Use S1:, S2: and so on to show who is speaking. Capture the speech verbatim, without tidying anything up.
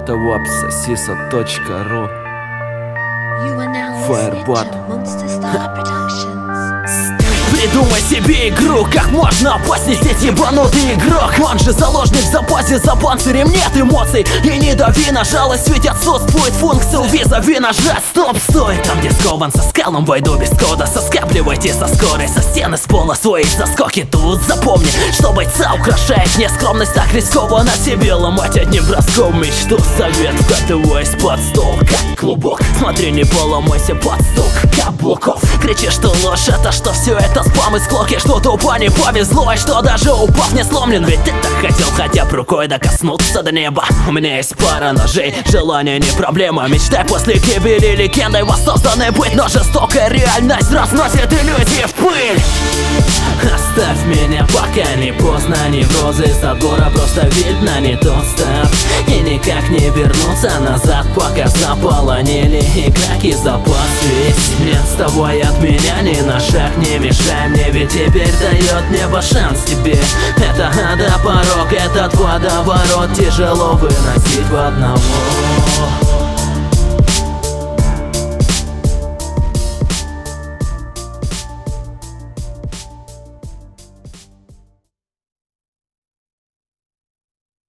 S1: Это вапсосиса точка ру. Firebot.
S2: Придумай себе игру, как можно опаснить ебанутый игрок. Он же заложник в запасе, за панцирем нет эмоций. И не дави на жалость, ведь отсутствует функция визави нажать стоп, стой. Там где скован со скалом, войду без кода. Соскапливайте со скорой, со стены с пола свои заскоки. Тут запомни, что бойца украшает нескромность. Так рискованно себе ломать одним броском мечту. Совет, вкатываясь под стол, как клубок. Смотри, не поломайся под стук каблуков. Кричи, что ложь, это что все это спам и склоки, что тупо не повезло, и что даже упав не сломлен. Ведь ты так хотел хотя бы рукой докоснуться до неба. У меня есть пара ножей, желание не проблема. Мечтай после гибели легендой воссозданной быть. Но жестокая реальность разносит иллюзии в пыль. Оставь меня, пока не поздно. Неврозы забора просто видно не тот старт. И никак не вернуться назад, пока заполонили игроки запас весь. Нет, с тобой от меня ни на шаг не мешай мне, ведь теперь дает небо шанс тебе. Это ада порог, этот водоворот тяжело выносить в одного.